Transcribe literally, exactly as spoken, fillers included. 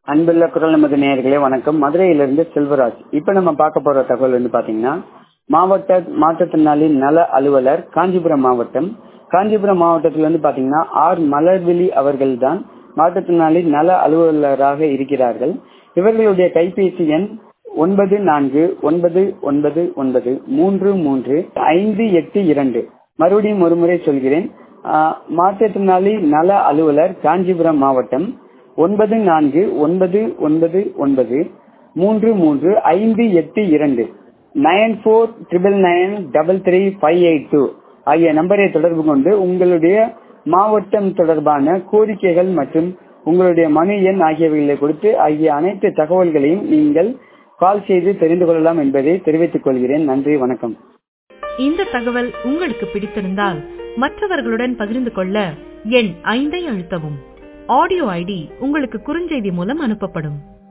அன்புள்ள குரல் நமது நேயர்களே வணக்கம். மதுரையிலிருந்து செல்வராஜ். இப்ப நம்ம பார்க்க போற தகவல் வந்து பாத்தீங்கன்னா, மாவட்ட மாற்றுத்திறனாளி நல அலுவலர் காஞ்சிபுரம் மாவட்டம். காஞ்சிபுரம் மாவட்டத்தில் வந்து பாத்தீங்கன்னா ஆர் மலர்விழி அவர்கள் தான் மாற்றுத்திறனாளி நல அலுவலராக இருக்கிறார்கள். இவர்களுடைய கைபேசி எண் ஒன்பது நான்கு ஒன்பது ஒன்பது ஒன்பது மூன்று மூன்று ஐந்து எட்டு இரண்டு. மறுபடியும் ஒருமுறை சொல்கிறேன். மாற்றுத்திறனாளி நல அலுவலர் காஞ்சிபுரம் மாவட்டம் ஒன்பது நான்கு ஒன்பது ஒன்பது ஒன்பது மூன்று மூன்று ஐந்து எட்டு இரண்டு nine four triple nine double three five eight two ஆகிய நம்பரை தொடர்பு கொண்டு உங்களுடைய மாவட்டம் தொடர்பான கோரிக்கைகள் மற்றும் உங்களுடைய மனு எண் ஆகியவைகளை கொடுத்து ஆகிய அனைத்து தகவல்களையும் நீங்கள் கால் செய்து தெரிந்து கொள்ளலாம் என்பதை தெரிவித்துக் கொள்கிறேன். நன்றி, வணக்கம். இந்த தகவல் உங்களுக்கு பிடித்திருந்தால் மற்றவர்களுடன் பகிர்ந்து கொள்ள எண் ஐந்தை அழுத்தவும். ஆடியோ ஐடி உங்களுக்கு குறுஞ்செய்தி மூலம் அனுப்பப்படும்.